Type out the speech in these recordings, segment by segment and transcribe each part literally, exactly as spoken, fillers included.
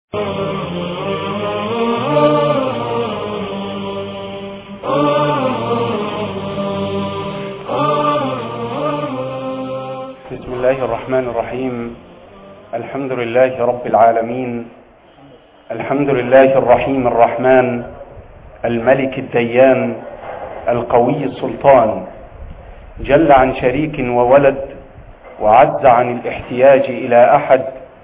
بسم الله الرحمن الرحيم. الحمد لله رب العالمين، الحمد لله الرحيم الرحمن، الملك الديان، القوي السلطان، جل عن شريك وولد، وعز عن الاحتياج إلى أحد،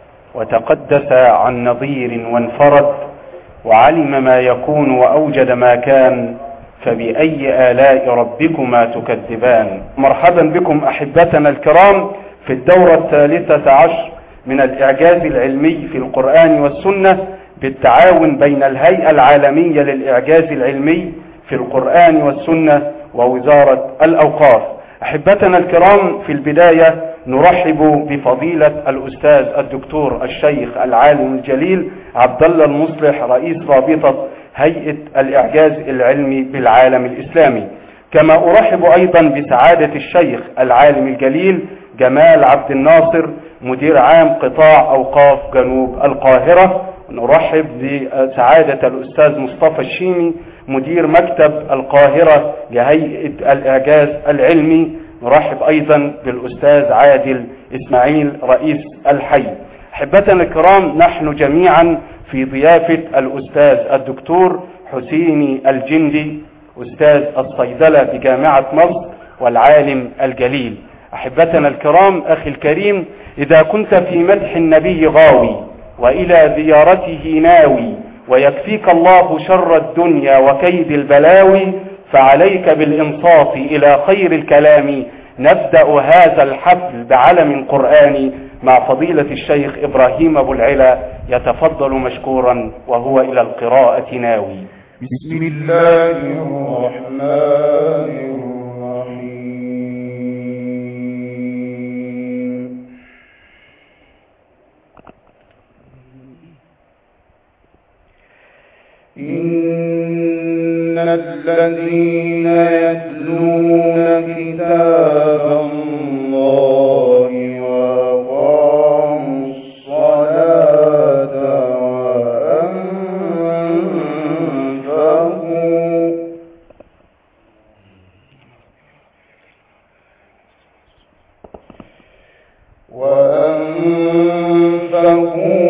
وتقدس عن نظير وانفرد، وعلم ما يكون وأوجد ما كان، فبأي آلاء ربكما تكذبان. مرحبا بكم أحبتنا الكرام في الدورة الثالثة عشر من الإعجاز العلمي في القرآن والسنة، بالتعاون بين الهيئة العالمية للإعجاز العلمي في القرآن والسنة ووزارة الأوقاف. أحبتنا الكرام، في البداية نرحب بفضيلة الأستاذ الدكتور الشيخ العالم الجليل عبد الله المصلح، رئيس رابطة هيئة الإعجاز العلمي بالعالم الإسلامي. كما أرحب أيضا بسعادة الشيخ العالم الجليل جمال عبد الناصر، مدير عام قطاع أوقاف جنوب القاهرة. نرحب بسعادة الأستاذ مصطفى الشيمي، مدير مكتب القاهرة لهيئة الإعجاز العلمي. نرحب أيضا بالأستاذ عادل إسماعيل، رئيس الحي. أحبتنا الكرام، نحن جميعا في ضيافة الأستاذ الدكتور حسيني الجندي، أستاذ الصيدلة بجامعة مصر والعالم الجليل. أحبتنا الكرام، أخي الكريم، إذا كنت في مدح النبي غاوي وإلى زيارته ناوي، ويكفيك الله شر الدنيا وكيد البلاوي، فعليك بالإنصات إلى خير الكلام. نبدأ هذا الحفل بعلم قرآني مع فضيلة الشيخ إبراهيم أبو العلا، يتفضل مشكورا وهو إلى القراءة ناوي. بسم الله الرحمن الرحيم. إن الذين يتلون كتاب الله وأقاموا الصلاة وأنفقوا وأنفقوا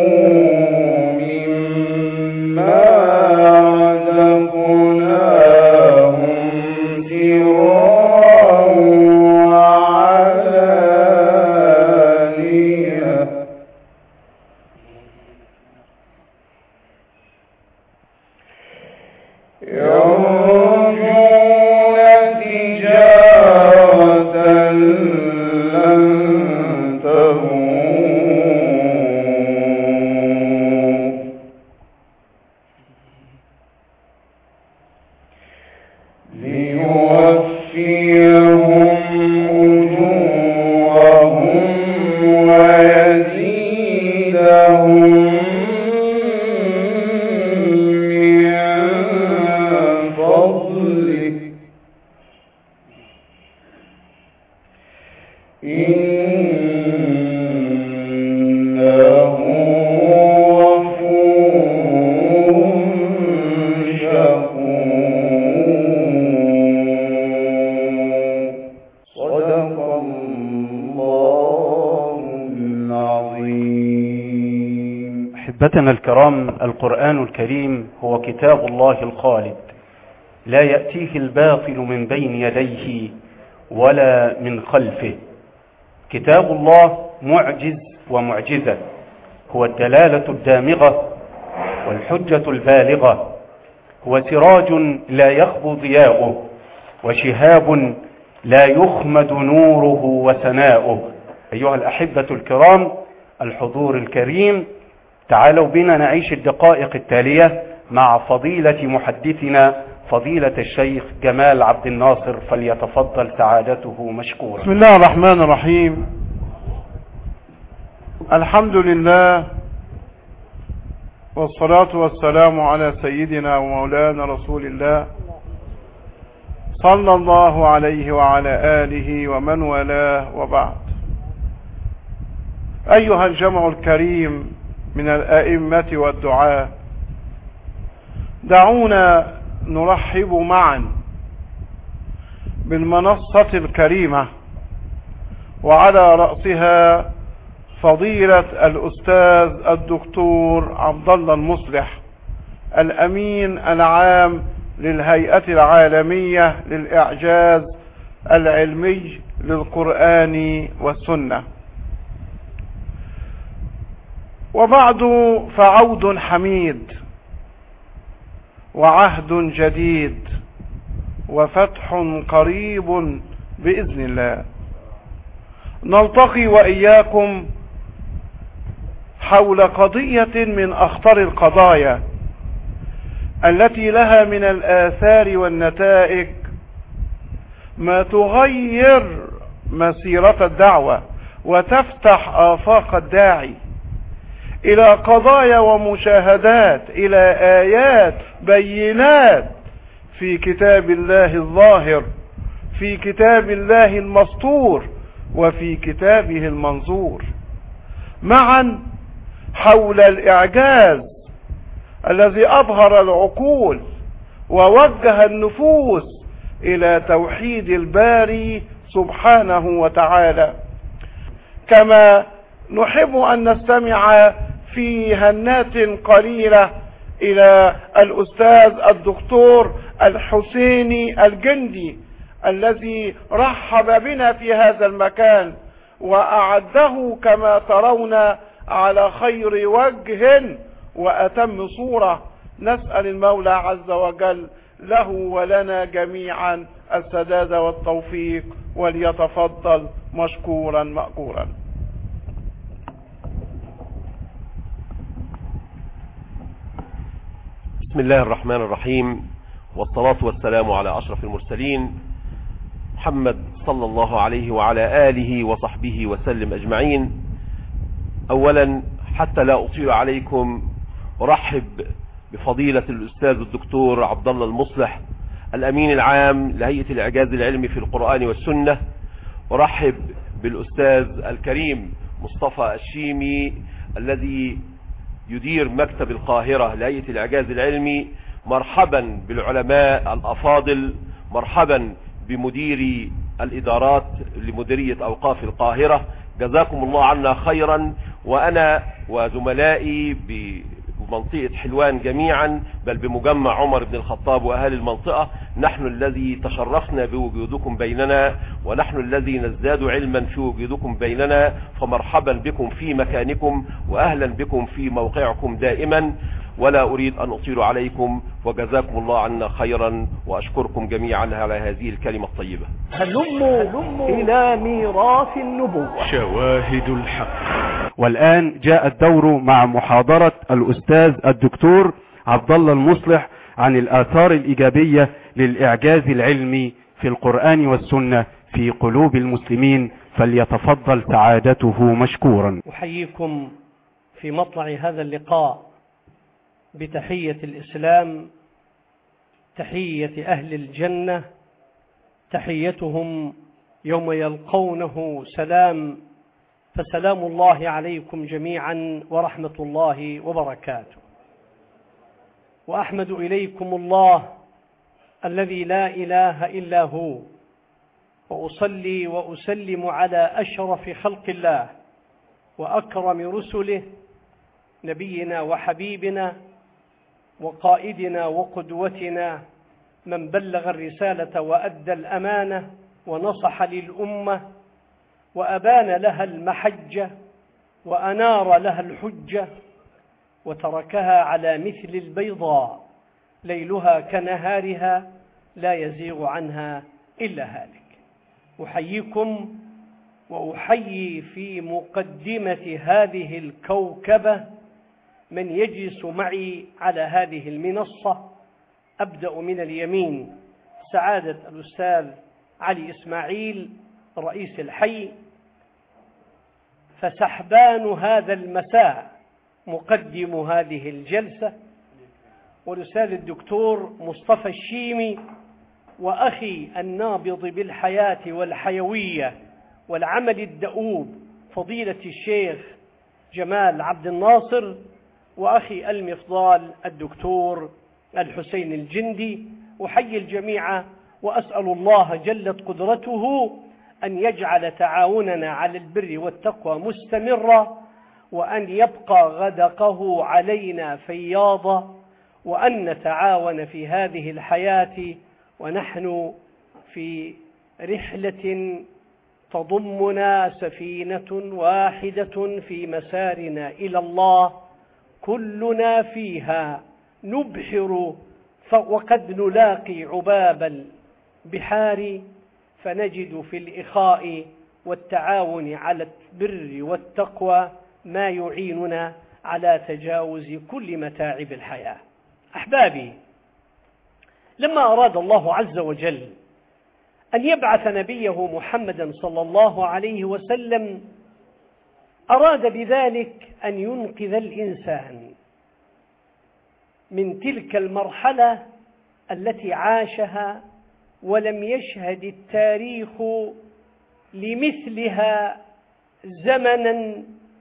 أحبتنا الكرام، القرآن الكريم هو كتاب الله الخالد، لا يأتيه الباطل من بين يديه ولا من خلفه. كتاب الله معجز ومعجزة، هو الدلالة الدامغة والحجة البالغة، هو سراج لا يخبو ضياؤه، وشهاب لا يخمد نوره وسناؤه. أيها الأحبة الكرام، الحضور الكريم، تعالوا بنا نعيش الدقائق التالية مع فضيلة محدثنا فضيلة الشيخ جمال عبد الناصر، فليتفضل سعادته مشكورا. بسم الله الرحمن الرحيم. الحمد لله والصلاة والسلام على سيدنا ومولانا رسول الله صلى الله عليه وعلى آله ومن والاه، وبعد. أيها الجمع الكريم من الأئمة والدعاة. دعونا نرحب معا بالمنصة الكريمة وعلى رأسها فضيلة الأستاذ الدكتور عبد الله المصلح الأمين العام للهيئة العالمية للإعجاز العلمي للقرآن والسنة. وبعد فعود حميد وعهد جديد وفتح قريب بإذن الله. نلتقي وإياكم حول قضية من أخطر القضايا التي لها من الآثار والنتائج ما تغير مسيرة الدعوة وتفتح آفاق الداعي إلى قضايا ومشاهدات، إلى آيات بينات في كتاب الله الظاهر، في كتاب الله المسطور، وفي كتابه المنظور، معا حول الإعجاز الذي أبهر العقول ووجه النفوس إلى توحيد الباري سبحانه وتعالى. كما نحب أن نستمع في هنات قليلة إلى الأستاذ الدكتور الحسيني الجندي الذي رحب بنا في هذا المكان وأعده كما ترون على خير وجه وأتم صورة. نسأل المولى عز وجل له ولنا جميعا السداد والتوفيق، وليتفضل مشكورا مأجورا. بسم الله الرحمن الرحيم، والصلاة والسلام على أشرف المرسلين محمد صلى الله عليه وعلى آله وصحبه وسلم أجمعين. أولا حتى لا أطيل عليكم أرحب بفضيلة الأستاذ الدكتور عبد الله المصلح الأمين العام لهيئة الإعجاز العلمي في القرآن والسنة. أرحب بالأستاذ الكريم مصطفى الشيمي الذي يدير مكتب القاهرة لهيئة الإعجاز العلمي. مرحبا بالعلماء الأفاضل، مرحبا بمديري الإدارات لمديرية أوقاف القاهرة، جزاكم الله عنا خيرا. وأنا وزملائي بمنطقة حلوان جميعا، بل بمجمع عمر بن الخطاب وأهل المنطقة، نحن الذي تشرفنا بوجودكم بيننا، ونحن الذي نزداد علما في وجودكم بيننا. فمرحبا بكم في مكانكم، وأهلا بكم في موقعكم دائما. ولا أريد أن أطيل عليكم، وجزاكم الله عنا خيرا، وأشكركم جميعا على هذه الكلمة الطيبة. هلموا إلى ميراث النبوة، شواهد الحق. والآن جاء الدور مع محاضرة الأستاذ الدكتور عبد الله المصلح عن الآثار الإيجابية للإعجاز العلمي في القرآن والسنة في قلوب المسلمين، فليتفضل سعادته مشكورا. أحييكم في مطلع هذا اللقاء بتحية الإسلام، تحية أهل الجنة، تحيتهم يوم يلقونه سلام، فسلام الله عليكم جميعا ورحمة الله وبركاته. وأحمد إليكم الله الذي لا إله إلا هو، وأصلي وأسلم على أشرف خلق الله وأكرم رسله، نبينا وحبيبنا وقائدنا وقدوتنا، من بلغ الرسالة وأدى الأمانة ونصح للأمة وأبان لها المحجة وأنار لها الحجة، وتركها على مثل البيضاء ليلها كنهارها لا يزيغ عنها إلا هالك. أحييكم وأحيي في مقدمة هذه الكوكبة من يجلس معي على هذه المنصة. أبدأ من اليمين، سعادة الأستاذ علي إسماعيل رئيس الحي، فسحبان هذا المساء مقدم هذه الجلسة، والأستاذ الدكتور مصطفى الشيمي، وأخي النابض بالحياة والحيوية والعمل الدؤوب فضيلة الشيخ جمال عبد الناصر، وأخي المفضال الدكتور الحسين الجندي. أحيي الجميع وأسأل الله جلت قدرته أن يجعل تعاوننا على البر والتقوى مستمرا، وأن يبقى غدقه علينا فياضا، وأن نتعاون في هذه الحياة ونحن في رحلة تضمنا سفينة واحدة في مسارنا إلى الله، كلنا فيها نبحر وقد نلاقي عباب البحار، فنجد في الإخاء والتعاون على البر والتقوى ما يعيننا على تجاوز كل متاعب الحياة. أحبابي، لما أراد الله عز وجل أن يبعث نبيه محمدا صلى الله عليه وسلم، أراد بذلك أن ينقذ الإنسان من تلك المرحلة التي عاشها ولم يشهد التاريخ لمثلها زمنا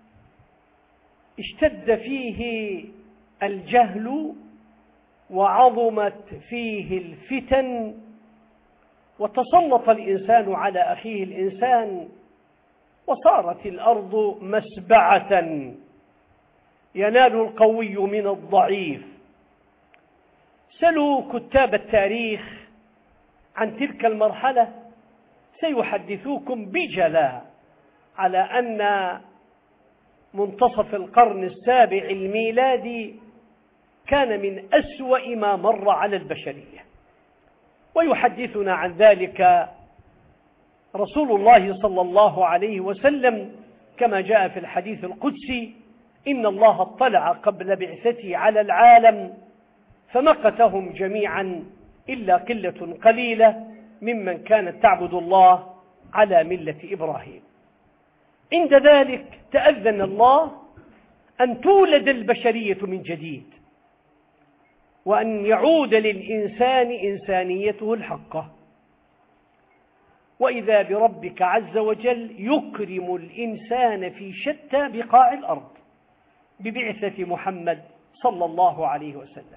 اشتد فيه الجهل وعظمت فيه الفتن، وتسلط الإنسان على أخيه الإنسان، وصارت الأرض مسبعة ينال القوي من الضعيف. سلوا كتاب التاريخ عن تلك المرحلة سيحدثوكم بجلاء على أن منتصف القرن السابع الميلادي كان من أسوأ ما مر على البشرية، ويحدثنا عن ذلك رسول الله صلى الله عليه وسلم كما جاء في الحديث القدسي: إن الله اطلع قبل بعثته على العالم فمقتهم جميعا إلا قلة قليلة ممن كانت تعبد الله على ملة إبراهيم. عند ذلك تأذن الله أن تولد البشرية من جديد، وأن يعود للإنسان إنسانيته الحقة، وإذا بربك عز وجل يكرم الإنسان في شتى بقاع الأرض ببعثة محمد صلى الله عليه وسلم.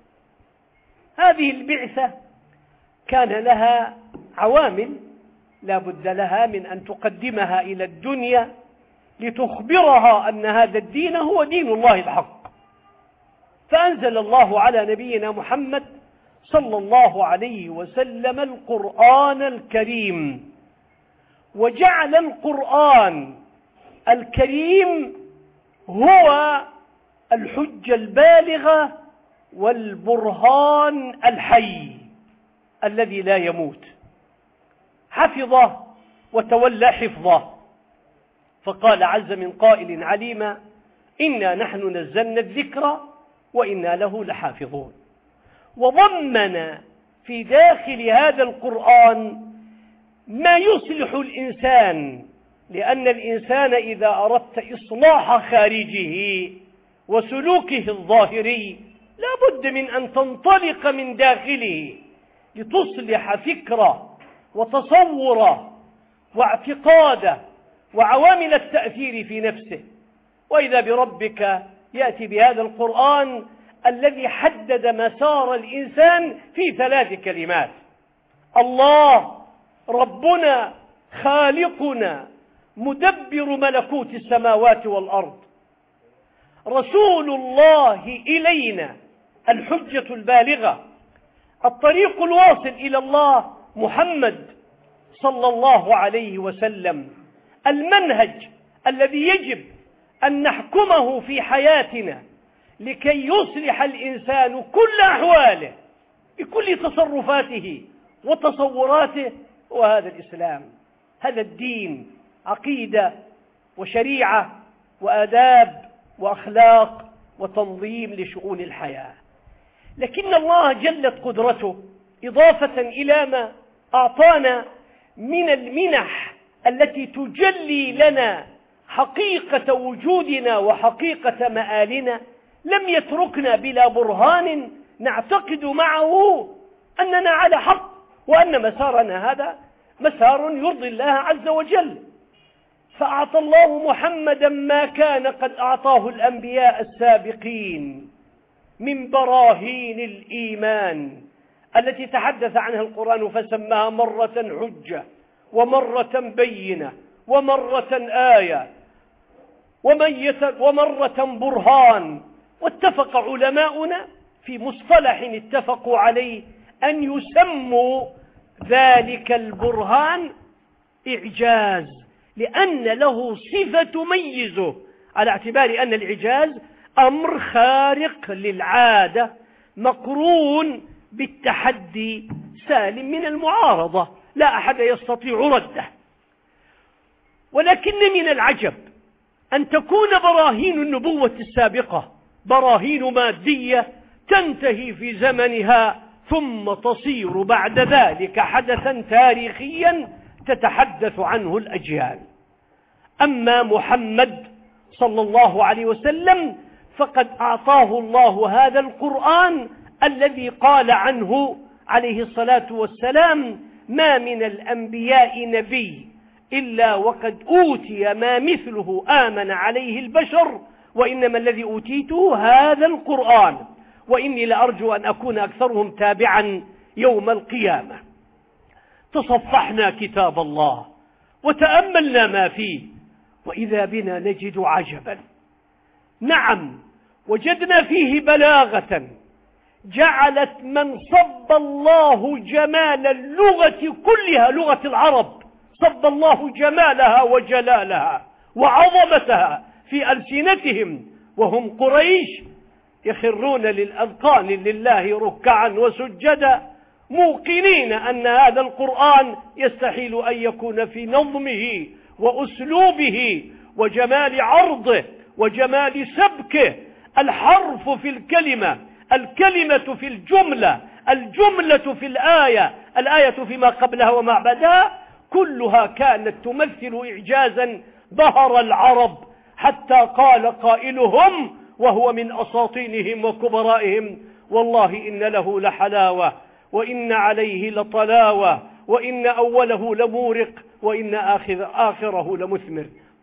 هذه البعثة كان لها عوامل لا بد لها من أن تقدمها إلى الدنيا لتخبرها أن هذا الدين هو دين الله الحق. فأنزل الله على نبينا محمد صلى الله عليه وسلم القرآن الكريم، وجعل القرآن الكريم هو الحجة البالغة والبرهان الحي الذي لا يموت، حفظه وتولى حفظه. فقال عز من قائل عليما: إنا نحن نزلنا الذكر وإنا له لحافظون. وضمن في داخل هذا القرآن ما يصلح الإنسان، لأن الإنسان إذا أردت إصلاح خارجه وسلوكه الظاهري لا بد من أن تنطلق من داخله لتصلح فكره وتصوره واعتقاده وعوامل التأثير في نفسه. وإذا بربك يأتي بهذا القرآن الذي حدد مسار الإنسان في ثلاث كلمات: الله ربنا خالقنا مدبر ملكوت السماوات والأرض، رسول الله إلينا الحجة البالغة، الطريق الواصل إلى الله محمد صلى الله عليه وسلم، المنهج الذي يجب أن نحكمه في حياتنا لكي يصلح الإنسان كل أحواله بكل تصرفاته وتصوراته، وهذا الإسلام. هذا الدين عقيدة وشريعة وآداب وأخلاق وتنظيم لشؤون الحياة. لكن الله جلت قدرته إضافة إلى ما أعطانا من المنح التي تجلي لنا حقيقة وجودنا وحقيقة مآلنا، لم يتركنا بلا برهان نعتقد معه أننا على حق وأن مسارنا هذا مسار يرضي الله عز وجل. فأعطى الله محمدا ما كان قد أعطاه الأنبياء السابقين من براهين الإيمان التي تحدث عنها القرآن فسماها مرة حجة ومرة بينة ومرة آية ومرة برهان. واتفق علماؤنا في مصطلح اتفقوا عليه أن يسموا ذلك البرهان إعجاز، لأن له صفة تميزه، على اعتبار أن الإعجاز أمر خارق للعادة مقرون بالتحدي سالم من المعارضة، لا أحد يستطيع رده. ولكن من العجب أن تكون براهين النبوة السابقة براهين مادية تنتهي في زمنها ثم تصير بعد ذلك حدثا تاريخيا تتحدث عنه الأجيال. أما محمد صلى الله عليه وسلم فقد أعطاه الله هذا القرآن الذي قال عنه عليه الصلاة والسلام: ما من الأنبياء نبي إلا وقد أوتي ما مثله آمن عليه البشر، وإنما الذي أوتيته هذا القرآن، وإني لأرجو أن أكون أكثرهم تابعا يوم القيامة. تصفحنا كتاب الله وتأملنا ما فيه، وإذا بنا نجد عجبا. نعم، وجدنا فيه بلاغة جعلت من صب الله جمال اللغة كلها، لغة العرب، صب الله جمالها وجلالها وعظمتها في ألسنتهم وهم قريش، يخرون للأذقان لله ركعا وسجدا، موقنين أن هذا القرآن يستحيل أن يكون في نظمه وأسلوبه وجمال عرضه وجمال سبكه الحرف في الكلمة، الكلمة في الجملة، الجملة في الآية، الآية فيما قبلها وما بعدها، كلها كانت تمثل إعجازا ظهر العرب، حتى قال قائلهم وهو من أساطينهم وكبرائهم: والله إن له لحلاوة وإن عليه لطلاوة وإن أوله لمورق وإن آخر آخره لمثمر.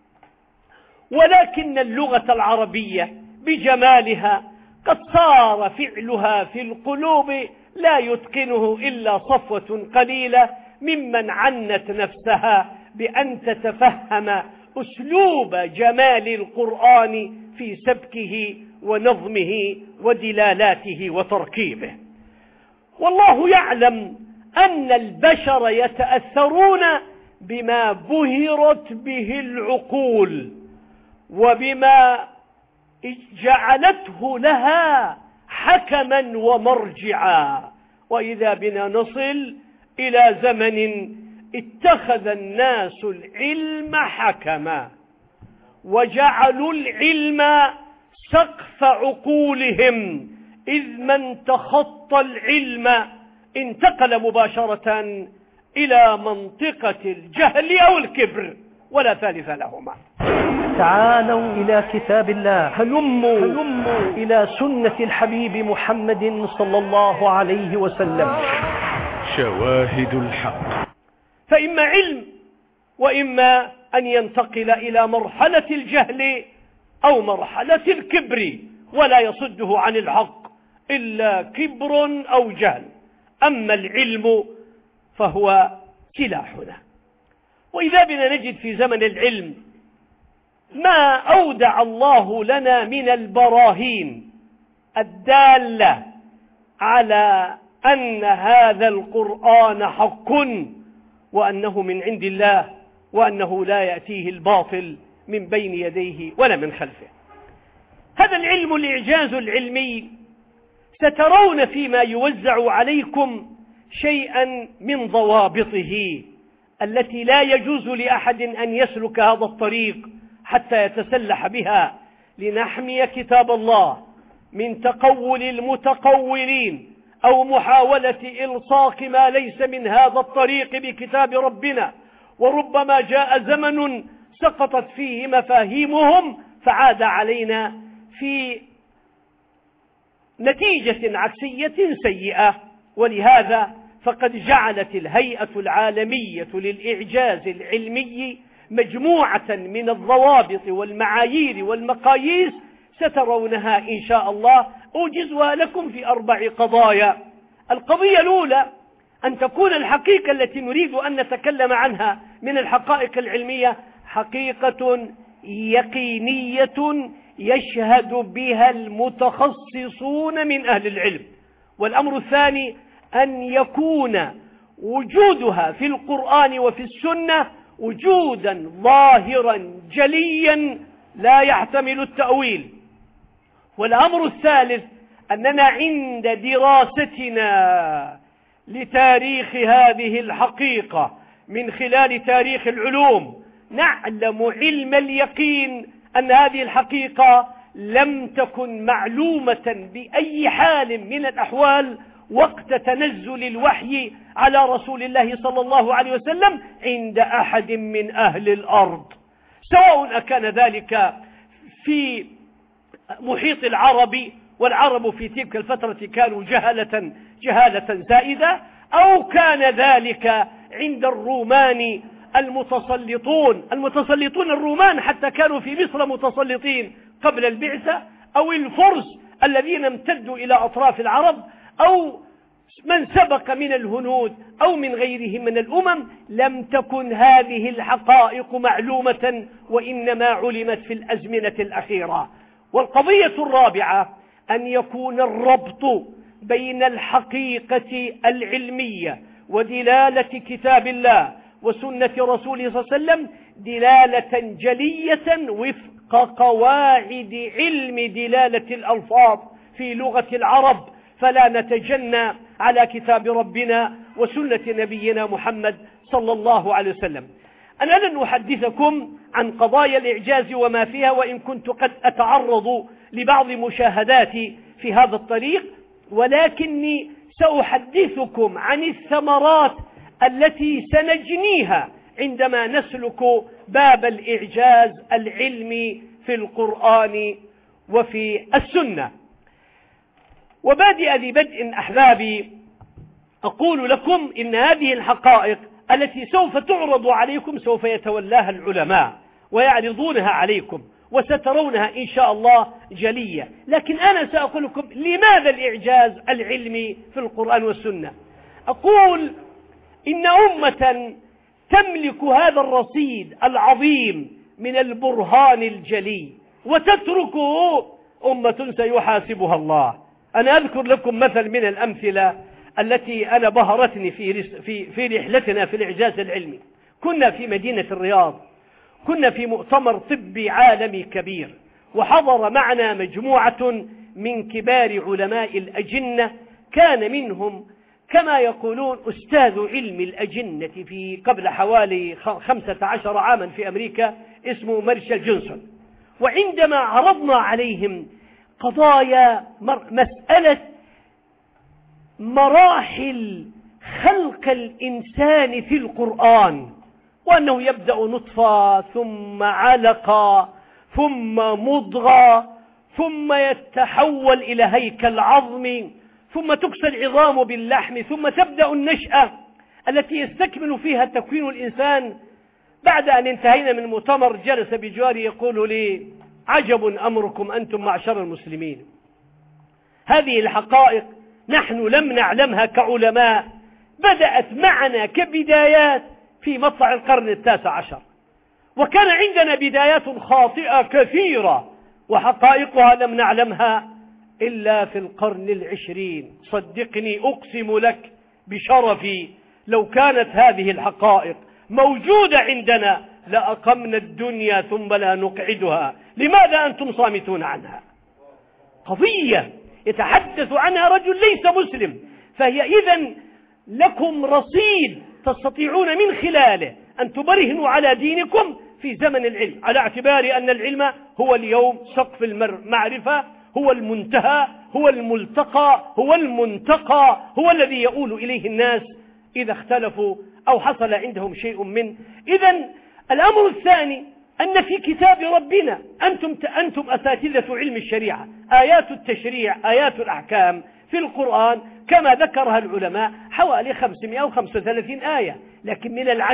ولكن اللغة العربية بجمالها قد صار فعلها في القلوب لا يتقنه إلا صفوة قليلة ممن عنت نفسها بأن تتفهم أسلوب جمال القرآن في سبكه ونظمه ودلالاته وتركيبه. والله يعلم أن البشر يتأثرون بما بهرت به العقول وبما جعلته لها حكما ومرجعا، وإذا بنا نصل إلى زمن اتخذ الناس العلم حكما وجعلوا العلم سقف عقولهم، إذ من تخطى العلم انتقل مباشرة إلى منطقة الجهل أو الكبر ولا ثالث لهما. تعالوا إلى كتاب الله، هلموا, هلموا إلى سنة الحبيب محمد صلى الله عليه وسلم. شواهد الحق. فإما علم وإما أن ينتقل إلى مرحلة الجهل أو مرحلة الكبر، ولا يصده عن الحق إلا كبر أو جهل. أما العلم فهو سلاحنا. وإذا بنا نجد في زمن العلم ما أودع الله لنا من البراهين الدالة على أن هذا القرآن حق، وأنه من عند الله، وأنه لا يأتيه الباطل من بين يديه ولا من خلفه. هذا العلم الإعجاز العلمي سترون فيما يوزع عليكم شيئا من ضوابطه التي لا يجوز لأحد أن يسلك هذا الطريق حتى يتسلح بها لنحمي كتاب الله من تقول المتقولين أو محاولة إلصاق ما ليس من هذا الطريق بكتاب ربنا. وربما جاء زمن سقطت فيه مفاهيمهم فعاد علينا في نتيجة عكسية سيئة. ولهذا فقد جعلت الهيئة العالمية للإعجاز العلمي مجموعة من الضوابط والمعايير والمقاييس سترونها إن شاء الله، أوجزها لكم في أربع قضايا. القضية الأولى أن تكون الحقيقة التي نريد أن نتكلم عنها من الحقائق العلمية حقيقة يقينية يشهد بها المتخصصون من أهل العلم. والأمر الثاني أن يكون وجودها في القرآن وفي السنة وجودا ظاهرا جليا لا يحتمل التأويل. والأمر الثالث أننا عند دراستنا لتاريخ هذه الحقيقة من خلال تاريخ العلوم نعلم علم اليقين أن هذه الحقيقة لم تكن معلومة بأي حال من الأحوال وقت تنزل الوحي على رسول الله صلى الله عليه وسلم عند أحد من أهل الأرض، سواء أكان ذلك في محيط العرب، والعرب في تلك الفترة كانوا جهلة جهالة زائدة، أو كان ذلك عند الرومان المتسلطون المتسلطون الرومان حتى كانوا في مصر متسلطين قبل البعثة، أو الفرس الذين امتدوا إلى أطراف العرب، أو من سبق من الهنود أو من غيرهم من الأمم. لم تكن هذه الحقائق معلومة وإنما علمت في الأزمنة الأخيرة. والقضية الرابعة أن يكون الربط بين الحقيقة العلمية ودلالة كتاب الله وسنة رسوله صلى الله عليه وسلم دلالة جلية وفق قواعد علم دلالة الألفاظ في لغة العرب، فلا نتجنى على كتاب ربنا وسنة نبينا محمد صلى الله عليه وسلم. أنا لن أحدثكم عن قضايا الإعجاز وما فيها، وإن كنت قد أتعرض لبعض مشاهداتي في هذا الطريق، ولكني سأحدثكم عن الثمرات التي سنجنيها عندما نسلك باب الإعجاز العلمي في القرآن وفي السنة. وبادئ لبدء أحبابي أقول لكم إن هذه الحقائق التي سوف تعرض عليكم سوف يتولاها العلماء ويعرضونها عليكم وسترونها إن شاء الله جلية، لكن أنا سأقول لكم لماذا الإعجاز العلمي في القرآن والسنة. أقول إن أمة تملك هذا الرصيد العظيم من البرهان الجلي وتتركه أمة سيحاسبها الله. أنا أذكر لكم مثل من الأمثلة التي أنا بهرتني في في في رحلتنا في الإعجاز العلمي. كنا في مدينة الرياض، كنا في مؤتمر طبي عالمي كبير، وحضر معنا مجموعة من كبار علماء الأجنة، كان منهم كما يقولون أستاذ علم الأجنة في قبل حوالي خمسة عشر عاما في أمريكا اسمه مارشال جونسون. وعندما عرضنا عليهم قضايا مسألة مراحل خلق الإنسان في القرآن، وأنه يبدأ نطفة ثم علقة ثم مضغة ثم يتحول إلى هيكل عظمي ثم تكسى العظام باللحم ثم تبدأ النشأة التي يستكمل فيها تكوين الإنسان. بعد أن انتهينا من المؤتمر جلس بجواري يقول لي: عجب أمركم أنتم معشر المسلمين، هذه الحقائق نحن لم نعلمها كعلماء، بدأت معنا كبدايات في مطلع القرن التاسع عشر، وكان عندنا بدايات خاطئة كثيرة وحقائقها لم نعلمها إلا في القرن العشرين. صدقني أقسم لك بشرفي لو كانت هذه الحقائق موجودة عندنا لأقمنا الدنيا ثم لا نقعدها. لماذا أنتم صامتون عنها؟ قضية يتحدث عنها رجل ليس مسلم، فهي إذن لكم رصيد تستطيعون من خلاله أن تبرهنوا على دينكم في زمن العلم، على اعتبار أن العلم هو اليوم سقف المعرفة، هو المنتهى، هو الملتقى، هو المنتقى، هو الذي يؤول إليه الناس إذا اختلفوا أو حصل عندهم شيء منه. إذن الأمر الثاني أن في كتاب ربنا أنتم أنتم أساتذة علم الشريعة، آيات التشريع آيات الأحكام في القرآن كما ذكرها العلماء حوالي خمسمائة وخمسة وثلاثين آية، لكن من العجب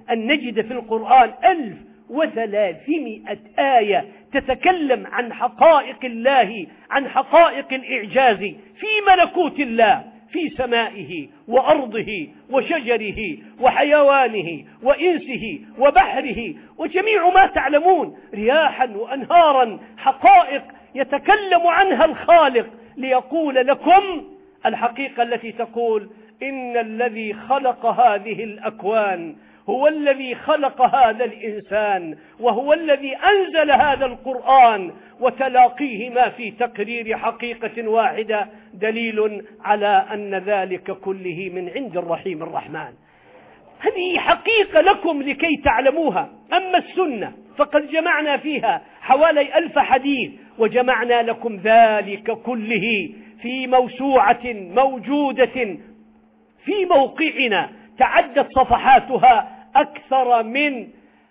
أن نجد في القرآن ألف وثلاثمائة آية تتكلم عن حقائق الله، عن حقائق الإعجاز في ملكوت الله، في سمائه وأرضه وشجره وحيوانه وإنسه وبحره وجميع ما تعلمون، رياحا وأنهارا، حقائق يتكلم عنها الخالق ليقول لكم الحقيقة التي تقول إن الذي خلق هذه الأكوان هو الذي خلق هذا الإنسان، وهو الذي أنزل هذا القرآن، وتلاقيه ما في تقرير حقيقة واحدة دليل على أن ذلك كله من عند الرحيم الرحمن. هذه حقيقة لكم لكي تعلموها. أما السنة فقد جمعنا فيها حوالي ألف حديث، وجمعنا لكم ذلك كله في موسوعة موجودة في موقعنا تعدت صفحاتها أكثر من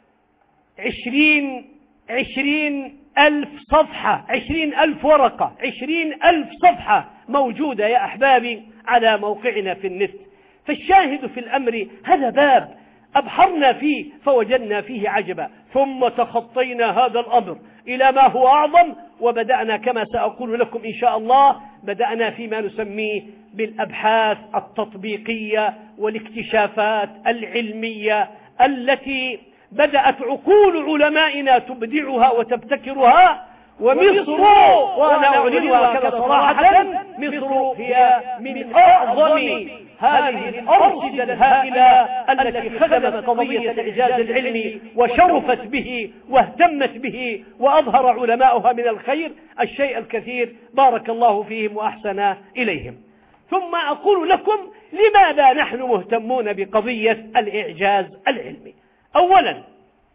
عشرين عشرين ألف صفحة، عشرين ألف ورقة، عشرين ألف صفحة موجودة يا أحبابي على موقعنا في النت. فالشاهد في الأمر هذا باب أبحرنا فيه فوجدنا فيه عجبا، ثم تخطينا هذا الأمر إلى ما هو أعظم، وبدأنا كما سأقول لكم إن شاء الله، بدأنا فيما نسميه بالأبحاث التطبيقية والاكتشافات العلمية التي بدأت عقول علمائنا تبدعها وتبتكرها. ومصر، وأنا أعلنها كذا صراحة، مصر هي من أعظم هذه الأرصدة الهائلة التي خدمت قضية الإعجاز العلمي وشرفت به واهتمت به، وأظهر علماؤها من الخير الشيء الكثير، بارك الله فيهم وأحسن إليهم. ثم أقول لكم لماذا نحن مهتمون بقضية الإعجاز العلمي. أولا،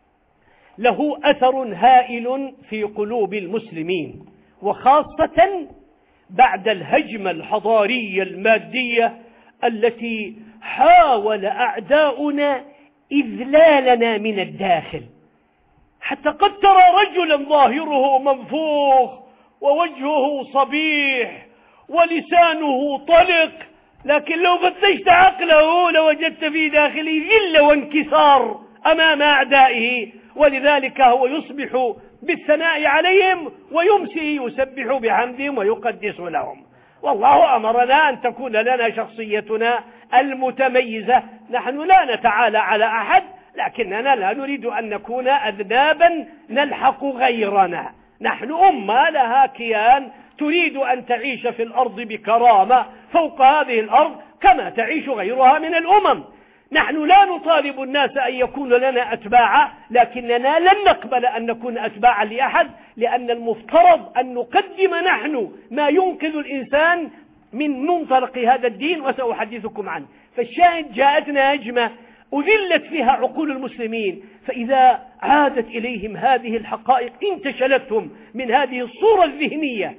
له أثر هائل في قلوب المسلمين، وخاصة بعد الهجمة الحضارية المادية التي حاول أعداؤنا إذلالنا من الداخل، حتى قد ترى رجلا ظاهره منفوخ ووجهه صبيح ولسانه طلق، لكن لو فتشت عقله لوجدت في داخله ذل وانكسار أمام أعدائه، ولذلك هو يصبح بالثناء عليهم ويمسي يسبح بحمدهم ويقدس لهم. والله أمرنا أن تكون لنا شخصيتنا المتميزة، نحن لا نتعالى على أحد، لكننا لا نريد أن نكون أذنابا نلحق غيرنا. نحن أمة لها كيان تريد أن تعيش في الأرض بكرامة فوق هذه الأرض كما تعيش غيرها من الأمم. نحن لا نطالب الناس أن يكون لنا أتباعا، لكننا لن نقبل أن نكون أتباعا لأحد، لأن المفترض أن نقدم نحن ما ينقذ الإنسان من منطلق هذا الدين، وسأحدثكم عنه. فالشاهد جاءتنا هجمة أذلت فيها عقول المسلمين، فإذا عادت إليهم هذه الحقائق انتشلتهم من هذه الصورة الذهنية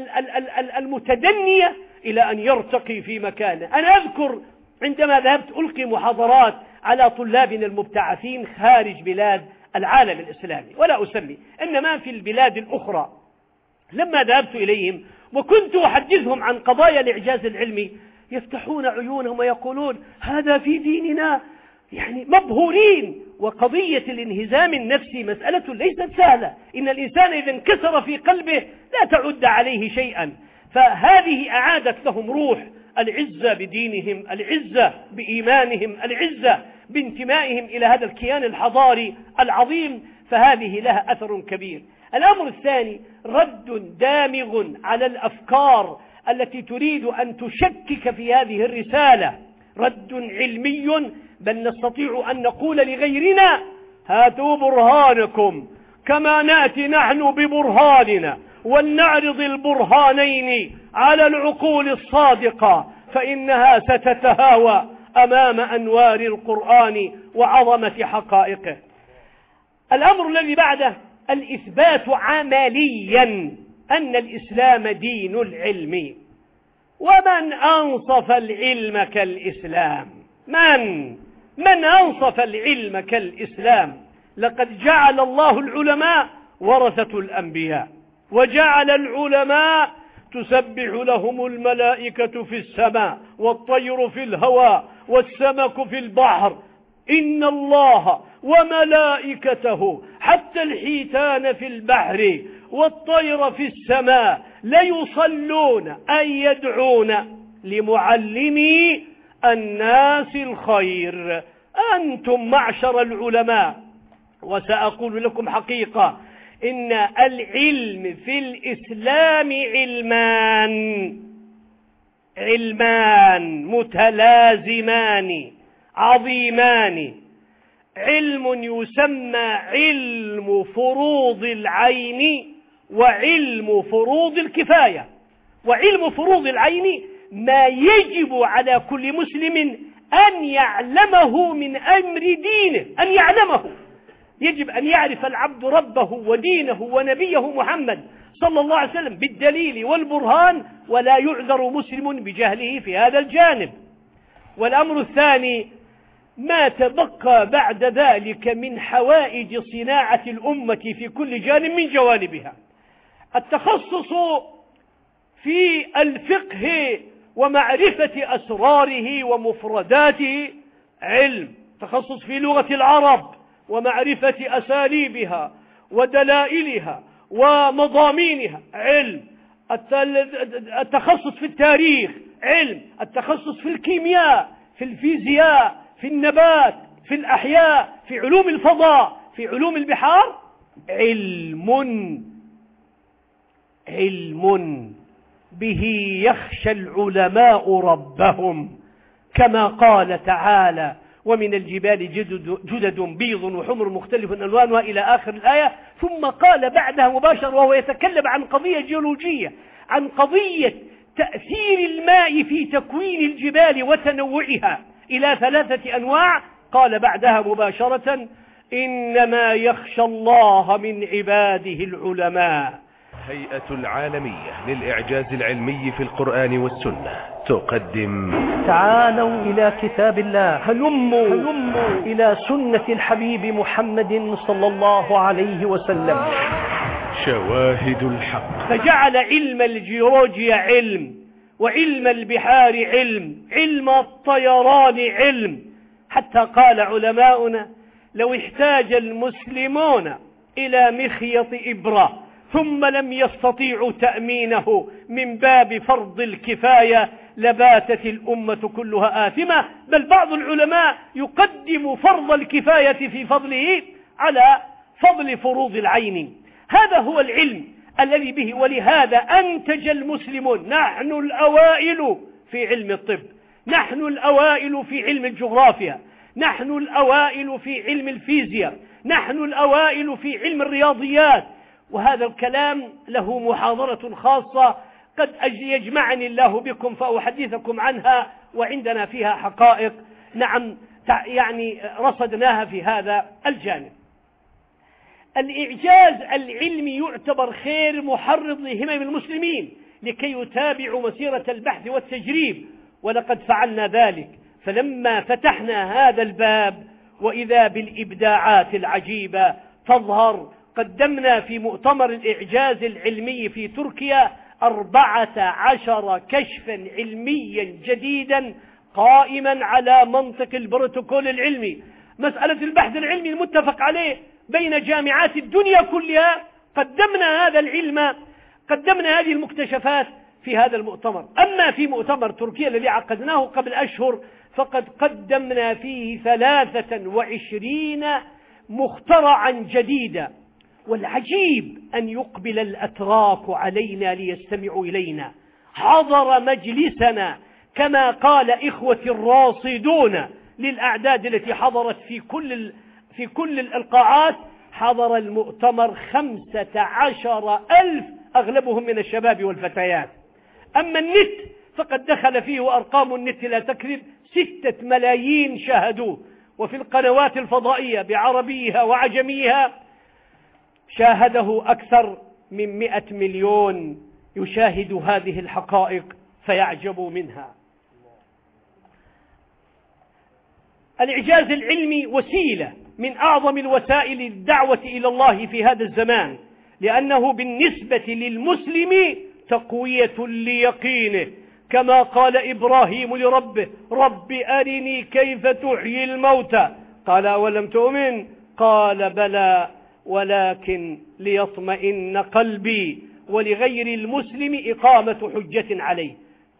المتدنية إلى أن يرتقي في مكانه. أنا أذكر عندما ذهبت ألقي محاضرات على طلابنا المبتعثين خارج بلاد العالم الإسلامي، ولا أسمي، إنما في البلاد الأخرى، لما ذهبت إليهم وكنت أحدثهم عن قضايا الإعجاز العلمي يفتحون عيونهم ويقولون هذا في ديننا، يعني مبهورين. وقضية الانهزام النفسي مسألة ليست سهلة، إن الإنسان إذا انكسر في قلبه لا تعد عليه شيئا. فهذه أعادت لهم روح العزة بدينهم، العزة بإيمانهم، العزة بانتمائهم إلى هذا الكيان الحضاري العظيم، فهذه لها أثر كبير. الأمر الثاني رد دامغ على الأفكار التي تريد أن تشكك في هذه الرسالة، رد علمي، بل نستطيع أن نقول لغيرنا هاتوا برهانكم كما نأتي نحن ببرهاننا، ولنعرض البرهانين على العقول الصادقة، فإنها ستتهاوى أمام أنوار القرآن وعظمة حقائقه. الأمر الذي بعده الإثبات عمليا أن الإسلام دين العلم، ومن أنصف العلم كالإسلام؟ من من أنصف العلم كالإسلام؟ لقد جعل الله العلماء ورثة الأنبياء، وجعل العلماء تسبح لهم الملائكة في السماء والطير في الهواء والسمك في البحر، إن الله وملائكته حتى الحيتان في البحر والطير في السماء ليصلون أي يدعون لمعلمي الناس الخير. أنتم معشر العلماء، وسأقول لكم حقيقة، إن العلم في الإسلام علمان علمان متلازمان عظيمان. علم يسمى علم فروض العين وعلم فروض الكفاية. وعلم فروض العين ما يجب على كل مسلم أن يعلمه من أمر دينه، أن يعلمه. يجب أن يعرف العبد ربه ودينه ونبيه محمد صلى الله عليه وسلم بالدليل والبرهان، ولا يعذر مسلم بجهله في هذا الجانب. والأمر الثاني ما تبقى بعد ذلك من حوائج صناعة الأمة في كل جانب من جوانبها. التخصص في الفقه ومعرفة أسراره ومفرداته علم. تخصص في لغة العرب ومعرفة أساليبها ودلائلها ومضامينها علم. التخصص في التاريخ علم. التخصص في الكيمياء، في الفيزياء، في النبات، في الأحياء، في علوم الفضاء، في علوم البحار علم علم به يخشى العلماء ربهم، كما قال تعالى: ومن الجبال جدد, جدد بيض وحمر مختلف ألوانها إلى آخر الآية. ثم قال بعدها مباشرة وهو يتكلم عن قضية جيولوجية، عن قضية تأثير الماء في تكوين الجبال وتنوعها إلى ثلاثة أنواع، قال بعدها مباشرة: إنما يخشى الله من عباده العلماء. الهيئة العالمية للإعجاز العلمي في القرآن والسنة تقدم تعالوا إلى كتاب الله، هلموا, هلموا إلى سنة الحبيب محمد صلى الله عليه وسلم. شواهد الحق. فجعل علم الجيولوجيا علم، وعلم البحار علم، علم الطيران علم، حتى قال علماؤنا: لو احتاج المسلمون إلى مخيط إبرة ثم لم يستطيعوا تأمينه من باب فرض الكفاية لباتت الأمة كلها آثمة. بل بعض العلماء يقدم فرض الكفاية في فضله على فضل فروض العين. هذا هو العلم الذي به، ولهذا أنتج المسلمون. نحن الأوائل في علم الطب، نحن الأوائل في علم الجغرافيا، نحن الأوائل في علم الفيزياء، نحن الأوائل في علم الرياضيات. وهذا الكلام له محاضرة خاصة قد يجمعني الله بكم فأحدثكم عنها، وعندنا فيها حقائق نعم يعني رصدناها في هذا الجانب. الإعجاز العلمي يعتبر خير محرض لهمم المسلمين لكي يتابعوا مسيرة البحث والتجريب، ولقد فعلنا ذلك. فلما فتحنا هذا الباب وإذا بالإبداعات العجيبة تظهر، قدمنا في مؤتمر الإعجاز العلمي في تركيا أربعة عشر كشفا علميا جديدا قائما على منطق البروتوكول العلمي، مسألة البحث العلمي المتفق عليه بين جامعات الدنيا كلها. قدمنا هذا العلم، قدمنا هذه المكتشفات في هذا المؤتمر. أما في مؤتمر تركيا الذي عقدناه قبل أشهر فقد قدمنا فيه ثلاثة وعشرين مخترعا جديدا. والعجيب أن يقبل الأتراك علينا ليستمعوا إلينا. حضر مجلسنا كما قال إخوة الراصدون للأعداد التي حضرت في كل في كل القاعات، حضر المؤتمر خمسة عشر ألف أغلبهم من الشباب والفتيات. أما النت فقد دخل فيه، وأرقام النت لا تكذب، ستة ملايين شاهدوه. وفي القنوات الفضائية بعربيها وعجميها شاهده أكثر من مئة مليون يشاهد هذه الحقائق فيعجب منها. الإعجاز العلمي وسيلة من أعظم الوسائل الدعوة إلى الله في هذا الزمان، لأنه بالنسبة للمسلم تقوية ليقينه، كما قال إبراهيم لربه: رب أرني كيف تحيي الموتى قال أولم تؤمن؟ قال بلى ولكن ليطمئن قلبي ولغير المسلم إقامة حجة عليه.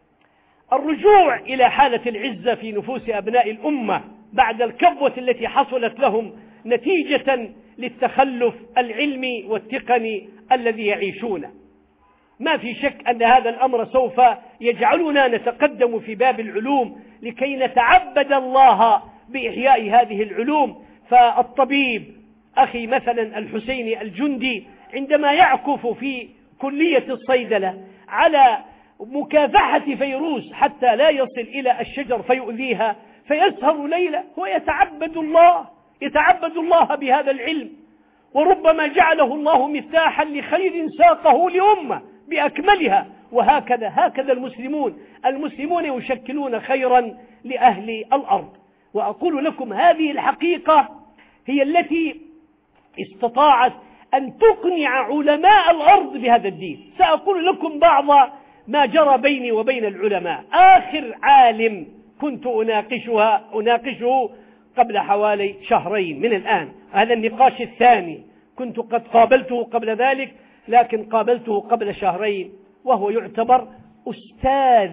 الرجوع إلى حالة العزة في نفوس أبناء الأمة بعد الكبوة التي حصلت لهم نتيجة للتخلف العلمي والتقني الذي يعيشونه. ما في شك أن هذا الأمر سوف يجعلنا نتقدم في باب العلوم لكي نتعبد الله بإحياء هذه العلوم. فالطبيب أخي مثلا الحسيني الجندي عندما يعكف في كلية الصيدلة على مكافحة فيروس حتى لا يصل إلى الشجر فيؤذيها فيسهر ليلة، هو يتعبد الله يتعبد الله بهذا العلم، وربما جعله الله مفتاحا لخير ساقه لأمة بأكملها. وهكذا هكذا المسلمون المسلمون يشكلون خيرا لأهل الأرض. وأقول لكم هذه الحقيقة هي التي استطاعت أن تقنع علماء الأرض بهذا الدين. سأقول لكم بعض ما جرى بيني وبين العلماء. آخر عالم كنت أناقشها أناقشه قبل حوالي شهرين من الآن، هذا النقاش الثاني. كنت قد قابلته قبل ذلك لكن قابلته قبل شهرين، وهو يعتبر أستاذ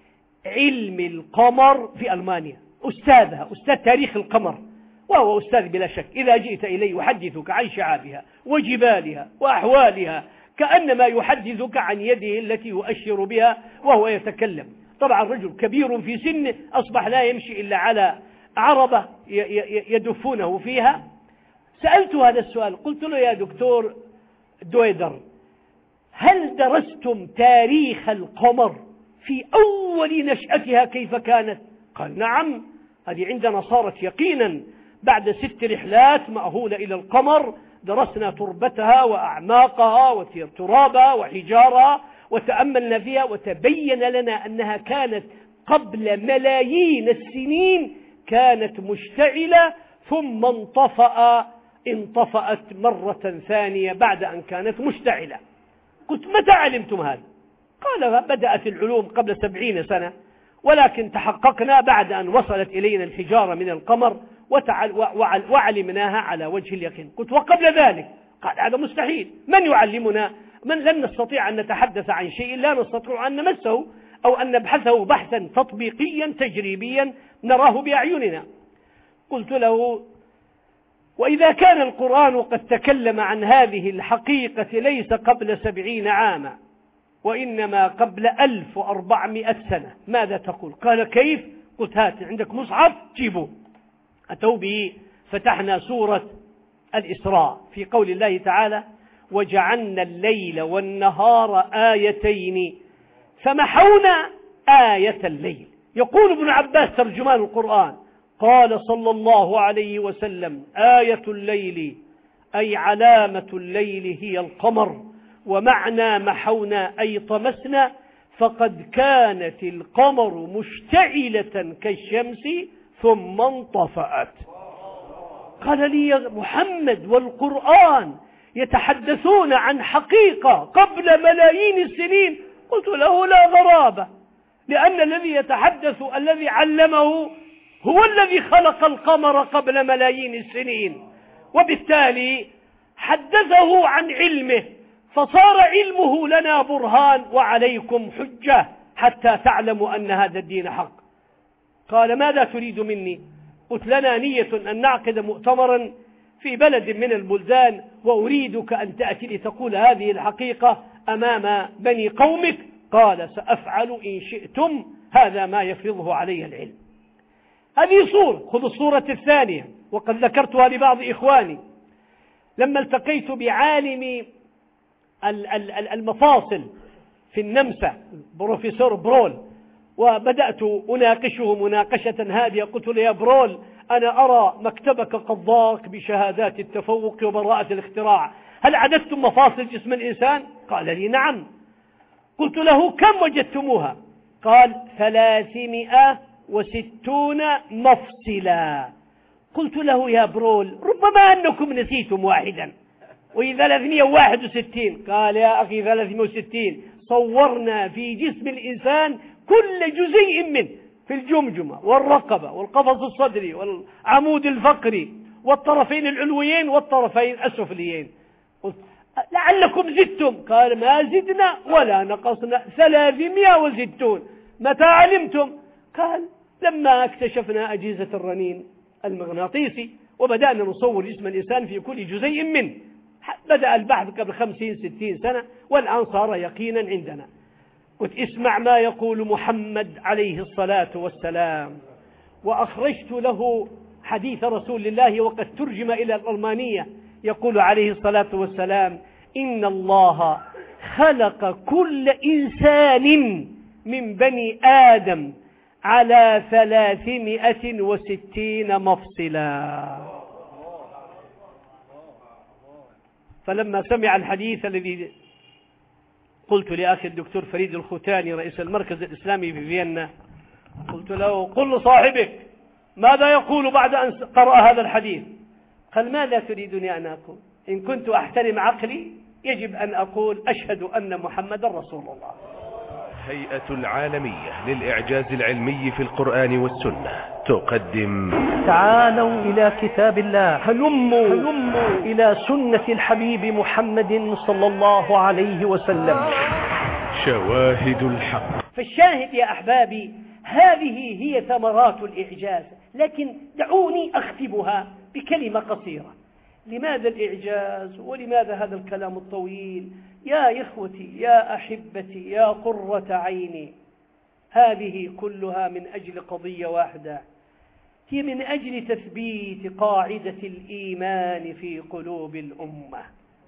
علم القمر في ألمانيا، أستاذها أستاذ تاريخ القمر، وهو أستاذ بلا شك. إذا جئت إليه يحدثك عن شعابها وجبالها وأحوالها كأنما يحدثك عن يده التي يؤشر بها وهو يتكلم. طبعا رجل كبير في سنه أصبح لا يمشي إلا على عربة يدفونه فيها. سألت هذا السؤال، قلت له يا دكتور دويدر، هل درستم تاريخ القمر في أول نشأتها كيف كانت؟ قال نعم، هذه عندنا صارت يقينا بعد ست رحلات مأهولة إلى القمر، درسنا تربتها وأعماقها وترابها وحجارها وتأملنا فيها، وتبين لنا أنها كانت قبل ملايين السنين كانت مشتعلة ثم انطفأ انطفأت مرة ثانية بعد أن كانت مشتعلة. قلت متى علمتم هذا؟ قال بدأت العلوم قبل سبعين سنة، ولكن تحققنا بعد أن وصلت إلينا الحجارة من القمر وعلمناها على وجه اليقين. قلت وقبل ذلك؟ قال هذا مستحيل، من يعلمنا؟ من لن نستطيع أن نتحدث عن شيء لا نستطيع أن نمسه أو أن نبحثه بحثا تطبيقيا تجريبيا نراه بأعيننا. قلت له وإذا كان القرآن قد تكلم عن هذه الحقيقة ليس قبل سبعين عاما وإنما قبل ألف وأربعمائة سنة، ماذا تقول؟ قال كيف؟ قلت هات عندك مصحف جيبه. أتوا به، فتحنا سورة الإسراء في قول الله تعالى وجعلنا الليل والنهار آيتين فمحونا آية الليل. يقول ابن عباس ترجمان القرآن قال صلى الله عليه وسلم آية الليل أي علامة الليل هي القمر، ومعنى محونا أي طمسنا، فقد كانت القمر مشتعلة كالشمس ثم انطفأت. قال لي يا محمد والقرآن يتحدثون عن حقيقة قبل ملايين السنين. قلت له لا غرابة، لأن الذي يتحدث الذي علمه هو الذي خلق القمر قبل ملايين السنين، وبالتالي حدثه عن علمه، فصار علمه لنا برهان وعليكم حجة حتى تعلموا أن هذا الدين حق. قال ماذا تريد مني؟ قلت لنا نية أن نعقد مؤتمرا في بلد من البلدان، وأريدك أن تأتي لتقول هذه الحقيقة أمام بني قومك. قال سأفعل إن شئتم، هذا ما يفرضه علي العلم. هذه صورة. خذ الصورة الثانية وقد ذكرتها لبعض إخواني. لما التقيت بعالم المفاصل في النمسا بروفيسور برول وبدأت أناقشه مناقشة هادئة، قلت له يا برول أنا أرى مكتبك قد ضاق بشهادات التفوق وبراءة الاختراع، هل عددتم مفاصل جسم الإنسان؟ قال لي نعم. قلت له كم وجدتموها؟ قال ثلاثمائة وستون مفصلا. قلت له يا برول ربما أنكم نسيتم واحدا، وهي ثلاثمائة وواحد وستين. قال يا أخي ثلاثمائة وستين صورنا في جسم الإنسان كل جزيء منه، في الجمجمة والرقبة والقفص الصدري والعمود الفقري والطرفين العلويين والطرفين السفليين. قلت لعلكم زدتم، قال ما زدنا ولا نقصنا، ثلاثمائة وستون. متى علمتم؟ قال لما اكتشفنا أجهزة الرنين المغناطيسي وبدأنا نصور جسم الإنسان في كل جزيء منه. بدأ البحث قبل خمسين ستين سنة والآن صار يقينا عندنا. قلت اسمع ما يقول محمد عليه الصلاة والسلام. وأخرجت له حديث رسول الله وقد ترجم إلى الألمانية. يقول عليه الصلاة والسلام إن الله خلق كل إنسان من بني آدم على ثلاثمائة وستين مفصلا. فلما سمع الحديث الذي قلت لأخي الدكتور فريد الختاني رئيس المركز الإسلامي في فيينا، قلت له قل لصاحبك ماذا يقول بعد أن قرأ هذا الحديث؟ قال ماذا تريدني أن أقول؟ إن كنت أحترم عقلي يجب أن أقول أشهد أن محمد رسول الله. هيئة العالمية للإعجاز العلمي في القرآن والسنة تقدم تعالوا إلى كتاب الله، هلموا, هلموا إلى سنة الحبيب محمد صلى الله عليه وسلم. شواهد الحق. فالشاهد يا أحبابي هذه هي ثمرات الإعجاز، لكن دعوني أختبها بكلمة قصيرة. لماذا الإعجاز ولماذا هذا الكلام الطويل؟ يا إخوتي يا أحبتي يا قرة عيني، هذه كلها من أجل قضية واحدة، هي من أجل تثبيت قاعدة الإيمان في قلوب الأمة.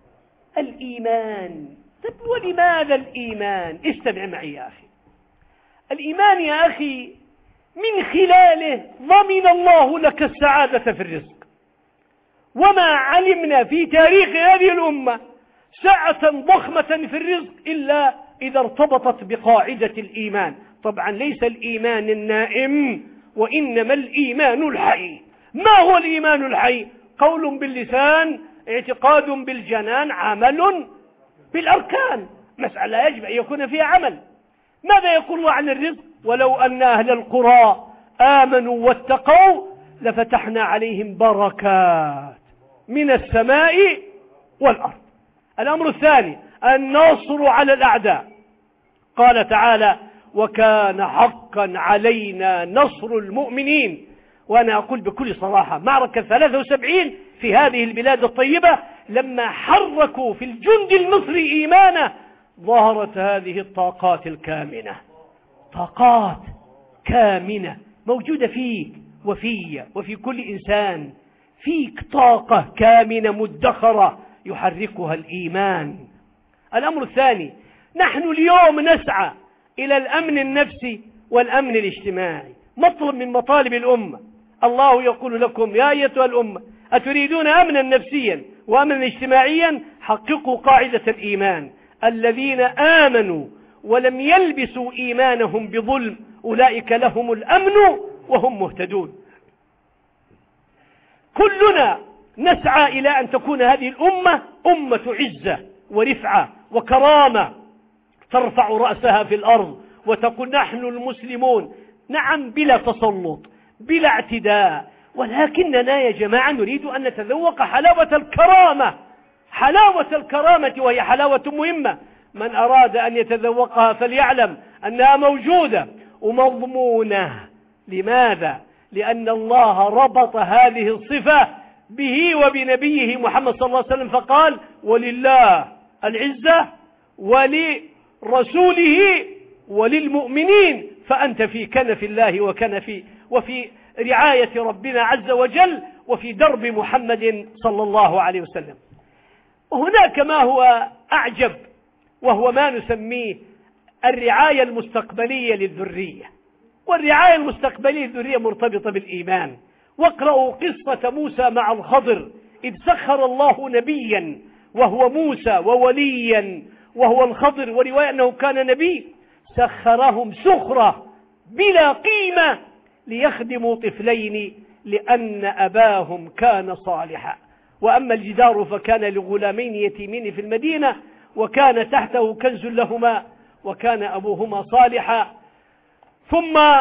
الإيمان. طيب ولماذا الإيمان؟ استمع معي يا أخي. الإيمان يا أخي من خلاله ضمن الله لك السعادة في الرزق. وما علمنا في تاريخ هذه الأمة سعة ضخمة في الرزق إلا إذا ارتبطت بقاعدة الإيمان. طبعا ليس الإيمان النائم، وإنما الإيمان الحي. ما هو الإيمان الحي؟ قول باللسان، اعتقاد بالجنان، عمل بالأركان. مسألة يجب أن يكون فيها عمل. ماذا يقول الله عن الرزق؟ ولو أن أهل القرى آمنوا واتقوا لفتحنا عليهم بركات من السماء والأرض. الأمر الثاني النصر على الأعداء. قال تعالى وكان حقا علينا نصر المؤمنين. وأنا أقول بكل صراحة معركة ثلاثة وسبعين في هذه البلاد الطيبة لما حركوا في الجند المصري إيمانه ظهرت هذه الطاقات الكامنة. طاقات كامنة موجودة فيك وفي وفي كل إنسان. فيك طاقة كامنة مدخرة يحركها الإيمان. الأمر الثاني نحن اليوم نسعى إلى الأمن النفسي والأمن الاجتماعي، مطلب من مطالب الأمة. الله يقول لكم يا أيتها الأمة أتريدون أمنا نفسيا وأمنا اجتماعيا؟ حققوا قاعدة الإيمان. الذين آمنوا ولم يلبسوا إيمانهم بظلم أولئك لهم الأمن وهم مهتدون. كلنا نسعى إلى أن تكون هذه الأمة أمة عزة ورفعة وكرامة، ترفع رأسها في الأرض وتقول نحن المسلمون، نعم بلا تسلط بلا اعتداء، ولكننا يا جماعة نريد أن نتذوق حلاوة الكرامة. حلاوة الكرامة وهي حلاوة مهمة، من أراد أن يتذوقها فليعلم أنها موجودة ومضمونة. لماذا؟ لأن الله ربط هذه الصفة به وبنبيه محمد صلى الله عليه وسلم فقال ولله العزة ولرسوله وللمؤمنين فأنت في كنف الله وكنف وفي رعاية ربنا عز وجل وفي درب محمد صلى الله عليه وسلم. وهناك ما هو أعجب وهو ما نسميه الرعاية المستقبلية للذرية. والرعاية المستقبلية للذرية مرتبطة بالإيمان. واقرأوا قصة موسى مع الخضر إذ سخر الله نبيا وهو موسى ووليا وهو الخضر، ورواية أنه كان نبي، سخرهم سخرة بلا قيمة ليخدموا طفلين لأن أباهم كان صالحا. وأما الجدار فكان لغلامين يتيمين في المدينة وكان تحته كنز لهما وكان أبوهما صالحا. ثم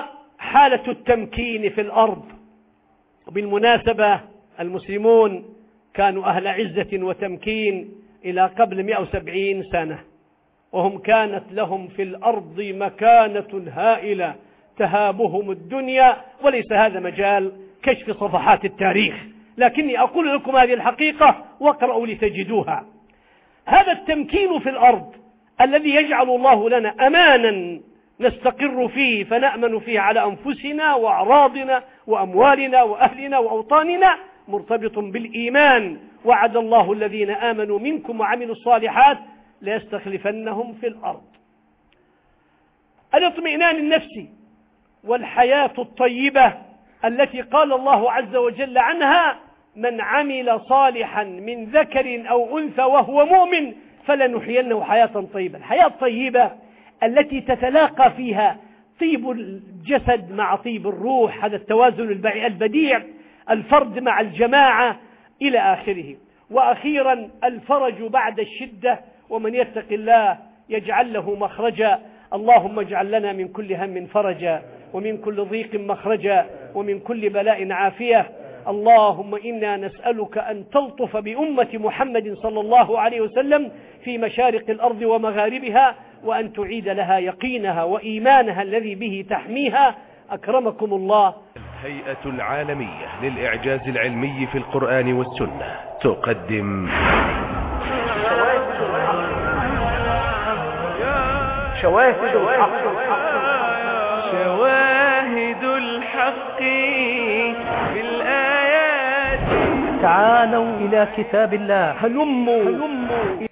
حالة التمكين في الأرض. وبالمناسبة المسلمون كانوا أهل عزة وتمكين إلى قبل مئة وسبعين سنة، وهم كانت لهم في الأرض مكانة هائلة تهابهم الدنيا، وليس هذا مجال كشف صفحات التاريخ، لكني أقول لكم هذه الحقيقة واقرأوا لتجدوها. هذا التمكين في الأرض الذي يجعل الله لنا أمانا نستقر فيه فنأمن فيه على أنفسنا وأعراضنا وأموالنا وأهلنا وأوطاننا مرتبط بالإيمان. وعد الله الذين آمنوا منكم وعملوا الصالحات ليستخلفنهم في الأرض. الاطمئنان النفسي والحياة الطيبة التي قال الله عز وجل عنها: من عمل صالحا من ذكر أو أنثى وهو مؤمن فلنحيينه حياة طيبة. الحياة الطيبة التي تتلاقى فيها طيب الجسد مع طيب الروح، هذا التوازن البديع، الفرد مع الجماعة إلى آخره. وأخيرا الفرج بعد الشدة، ومن يتق الله يجعل له مخرجا. اللهم اجعل لنا من كل هم فرجا، ومن كل ضيق مخرجا، ومن كل بلاء عافية. اللهم إنا نسألك أن تلطف بأمة محمد صلى الله عليه وسلم في مشارق الأرض ومغاربها، وأن تعيد لها يقينها وإيمانها الذي به تحميها. أكرمكم الله. الهيئة العالمية للإعجاز العلمي في القرآن والسنة تقدم شواهد الحق شواهد الحق في الآيات. تعالوا إلى كتاب الله، هلموا